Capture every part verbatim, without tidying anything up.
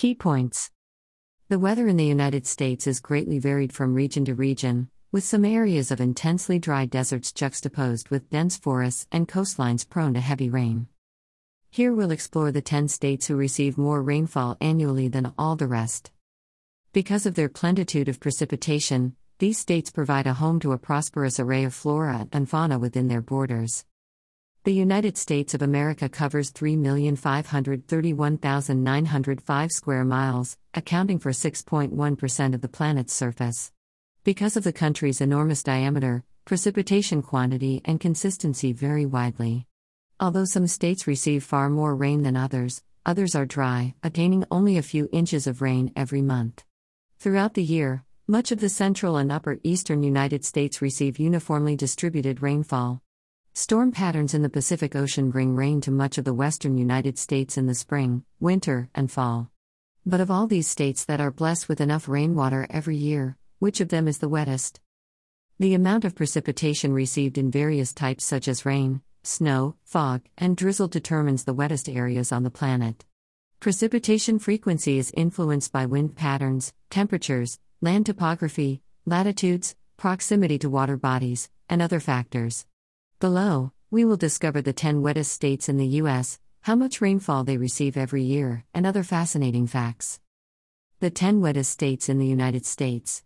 Key points. The weather in the United States is greatly varied from region to region, with some areas of intensely dry deserts juxtaposed with dense forests and coastlines prone to heavy rain. Here we'll explore the ten states who receive more rainfall annually than all the rest. Because of their plenitude of precipitation, these states provide a home to a prosperous array of flora and fauna within their borders. The United States of America covers three million five hundred thirty-one thousand nine hundred five square miles, accounting for six point one percent of the planet's surface. Because of the country's enormous diameter, precipitation quantity and consistency vary widely. Although some states receive far more rain than others, others are dry, attaining only a few inches of rain every month. Throughout the year, much of the central and upper eastern United States receive uniformly distributed rainfall. Storm patterns in the Pacific Ocean bring rain to much of the western United States in the spring, winter, and fall. But of all these states that are blessed with enough rainwater every year, which of them is the wettest? The amount of precipitation received in various types such as rain, snow, fog, and drizzle determines the wettest areas on the planet. Precipitation frequency is influenced by wind patterns, temperatures, land topography, latitudes, proximity to water bodies, and other factors. Below, we will discover the ten wettest states in the U S, how much rainfall they receive every year, and other fascinating facts. The ten wettest states in the United States.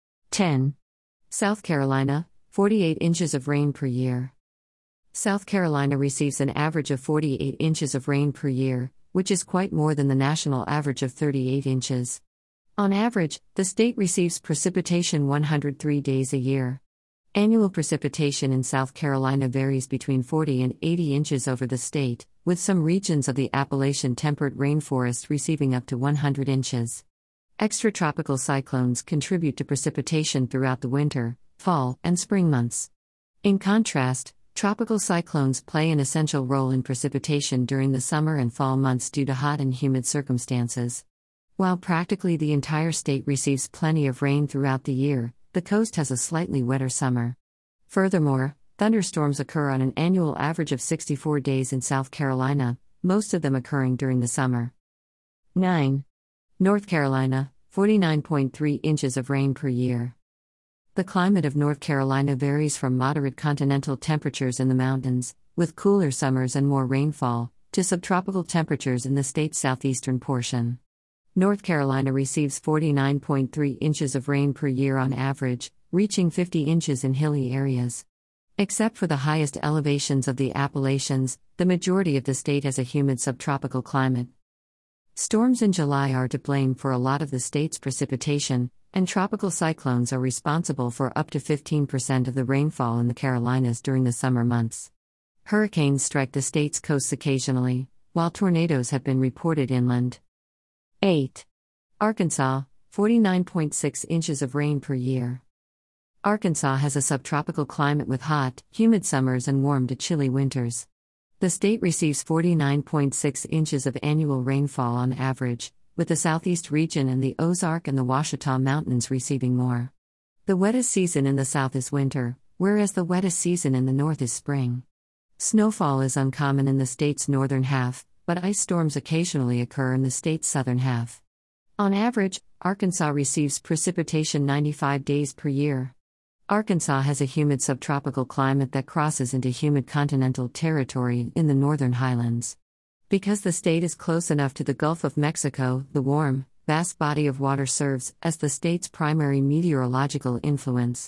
ten. South Carolina, forty-eight inches of rain per year. South Carolina receives an average of forty-eight inches of rain per year, which is quite more than the national average of thirty-eight inches. On average, the state receives precipitation one hundred three days a year. Annual precipitation in South Carolina varies between forty and eighty inches over the state, with some regions of the Appalachian temperate rainforest receiving up to one hundred inches. Extratropical cyclones contribute to precipitation throughout the winter, fall, and spring months. In contrast, tropical cyclones play an essential role in precipitation during the summer and fall months due to hot and humid circumstances. While practically the entire state receives plenty of rain throughout the year, the coast has a slightly wetter summer. Furthermore, thunderstorms occur on an annual average of sixty-four days in South Carolina, most of them occurring during the summer. nine. North Carolina, forty-nine point three inches of rain per year. The climate of North Carolina varies from moderate continental temperatures in the mountains, with cooler summers and more rainfall, to subtropical temperatures in the state's southeastern portion. North Carolina receives forty-nine point three inches of rain per year on average, reaching fifty inches in hilly areas. Except for the highest elevations of the Appalachians, the majority of the state has a humid subtropical climate. Storms in July are to blame for a lot of the state's precipitation, and tropical cyclones are responsible for up to fifteen percent of the rainfall in the Carolinas during the summer months. Hurricanes strike the state's coasts occasionally, while tornadoes have been reported inland. eight. Arkansas, forty-nine point six inches of rain per year. Arkansas has a subtropical climate with hot, humid summers and warm to chilly winters. The state receives forty-nine point six inches of annual rainfall on average, with the southeast region and the Ozark and the Ouachita Mountains receiving more. The wettest season in the south is winter, whereas the wettest season in the north is spring. Snowfall is uncommon in the state's northern half, but ice storms occasionally occur in the state's southern half. On average, Arkansas receives precipitation ninety-five days per year. Arkansas has a humid subtropical climate that crosses into humid continental territory in the northern highlands. Because the state is close enough to the Gulf of Mexico, the warm, vast body of water serves as the state's primary meteorological influence.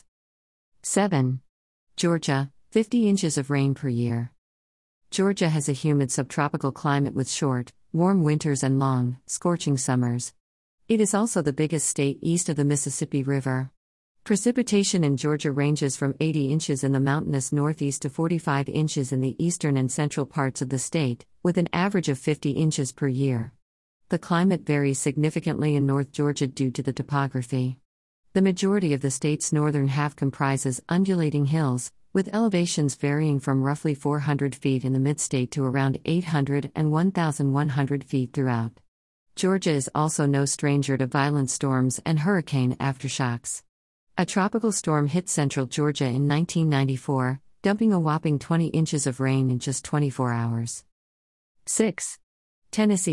seven. Georgia, fifty inches of rain per year. Georgia has a humid subtropical climate with short, warm winters and long, scorching summers. It is also the biggest state east of the Mississippi River. Precipitation in Georgia ranges from eighty inches in the mountainous northeast to forty-five inches in the eastern and central parts of the state, with an average of fifty inches per year. The climate varies significantly in North Georgia due to the topography. The majority of the state's northern half comprises undulating hills, with elevations varying from roughly four hundred feet in the mid-state to around eight hundred and one thousand one hundred feet throughout. Georgia is also no stranger to violent storms and hurricane aftershocks. A tropical storm hit central Georgia in nineteen ninety-four, dumping a whopping twenty inches of rain in just twenty-four hours. six. Tennessee,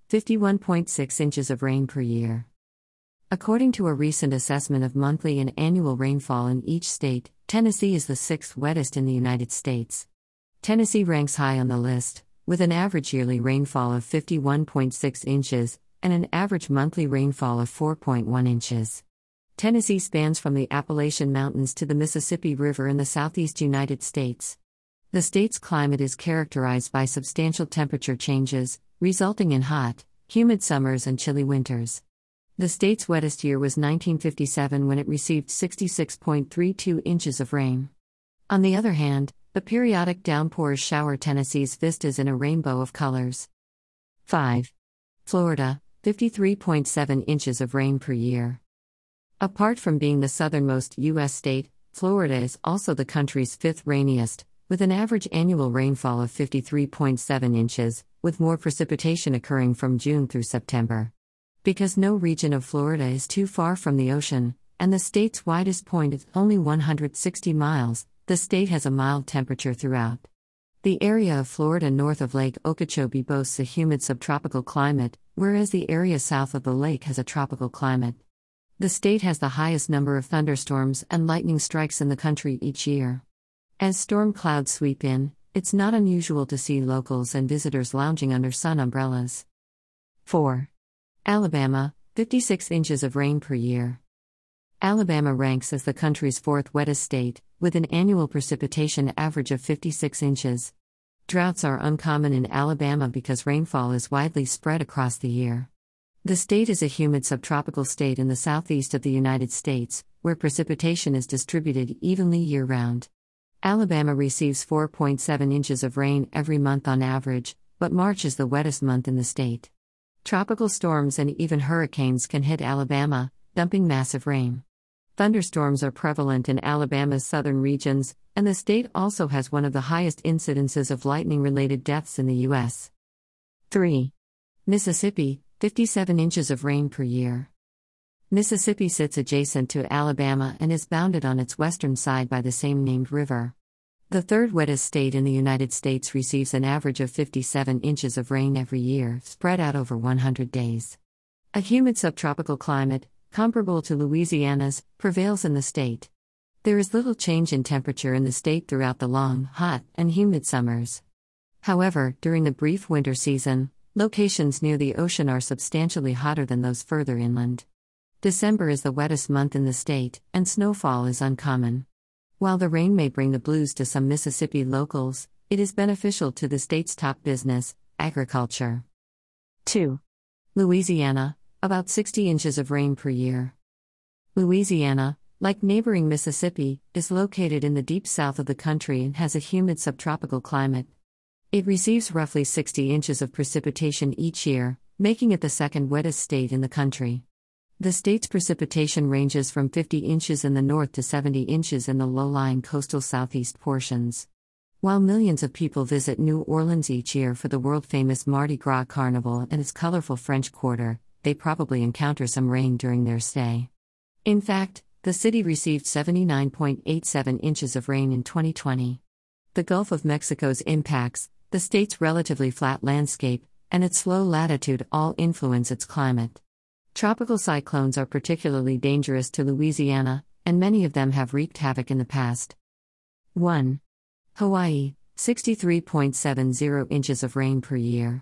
fifty-one point six inches of rain per year. According to a recent assessment of monthly and annual rainfall in each state, Tennessee is the sixth wettest in the United States. Tennessee ranks high on the list, with an average yearly rainfall of fifty-one point six inches and an average monthly rainfall of four point one inches. Tennessee spans from the Appalachian Mountains to the Mississippi River in the southeast United States. The state's climate is characterized by substantial temperature changes, resulting in hot, humid summers and chilly winters. The state's wettest year was nineteen fifty-seven when it received sixty-six point three two inches of rain. On the other hand, the periodic downpours shower Tennessee's vistas in a rainbow of colors. five. Florida, fifty-three point seven inches of rain per year. Apart from being the southernmost U S state, Florida is also the country's fifth rainiest, with an average annual rainfall of fifty-three point seven inches, with more precipitation occurring from June through September. Because no region of Florida is too far from the ocean, and the state's widest point is only one hundred sixty miles, the state has a mild temperature throughout. The area of Florida north of Lake Okeechobee boasts a humid subtropical climate, whereas the area south of the lake has a tropical climate. The state has the highest number of thunderstorms and lightning strikes in the country each year. As storm clouds sweep in, it's not unusual to see locals and visitors lounging under sun umbrellas. four. Alabama, fifty-six inches of rain per year. Alabama ranks as the country's fourth wettest state, with an annual precipitation average of fifty-six inches. Droughts are uncommon in Alabama because rainfall is widely spread across the year. The state is a humid subtropical state in the southeast of the United States, where precipitation is distributed evenly year-round. Alabama receives four point seven inches of rain every month on average, but March is the wettest month in the state. Tropical storms and even hurricanes can hit Alabama, dumping massive rain. Thunderstorms are prevalent in Alabama's southern regions, and the state also has one of the highest incidences of lightning-related deaths in the U S. three. Mississippi, fifty-seven inches of rain per year. Mississippi sits adjacent to Alabama and is bounded on its western side by the same named river. The third wettest state in the United States receives an average of fifty-seven inches of rain every year, spread out over one hundred days. A humid subtropical climate, comparable to Louisiana's, prevails in the state. There is little change in temperature in the state throughout the long, hot, and humid summers. However, during the brief winter season, locations near the ocean are substantially hotter than those further inland. December is the wettest month in the state, and snowfall is uncommon. While the rain may bring the blues to some Mississippi locals, it is beneficial to the state's top business, agriculture. two. Louisiana, about sixty inches of rain per year. Louisiana, like neighboring Mississippi, is located in the deep south of the country and has a humid subtropical climate. It receives roughly sixty inches of precipitation each year, making it the second wettest state in the country. The state's precipitation ranges from fifty inches in the north to seventy inches in the low-lying coastal southeast portions. While millions of people visit New Orleans each year for the world-famous Mardi Gras Carnival and its colorful French Quarter, they probably encounter some rain during their stay. In fact, the city received seventy-nine point eight seven inches of rain in twenty twenty. The Gulf of Mexico's impacts, the state's relatively flat landscape, and its low latitude all influence its climate. Tropical cyclones are particularly dangerous to Louisiana, and many of them have wreaked havoc in the past. one. Hawaii, sixty-three point seven zero inches of rain per year.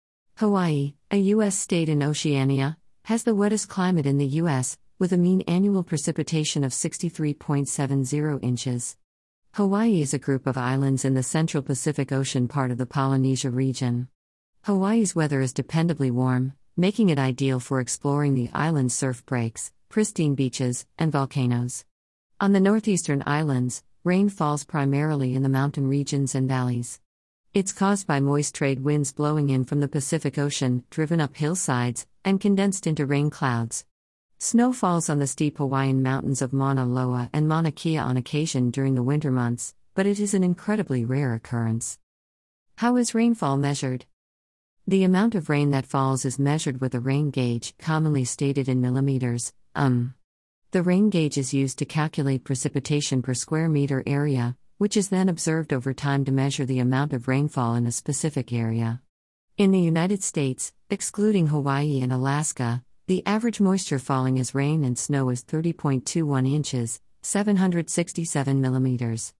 Hawaii, a U S state in Oceania, has the wettest climate in the U S, with a mean annual precipitation of sixty-three point seven zero inches. Hawaii is a group of islands in the Central Pacific Ocean part of the Polynesia region. Hawaii's weather is dependably warm, making it ideal for exploring the island's surf breaks, pristine beaches, and volcanoes. On the northeastern islands, rain falls primarily in the mountain regions and valleys. It's caused by moist trade winds blowing in from the Pacific Ocean, driven up hillsides, and condensed into rain clouds. Snow falls on the steep Hawaiian mountains of Mauna Loa and Mauna Kea on occasion during the winter months, but it is an incredibly rare occurrence. How is rainfall measured? The amount of rain that falls is measured with a rain gauge, commonly stated in millimeters, um. The rain gauge is used to calculate precipitation per square meter area, which is then observed over time to measure the amount of rainfall in a specific area. In the United States, Excluding Hawaii and Alaska, the average moisture falling as rain and snow is thirty point two one inches, seven hundred sixty-seven millimeters.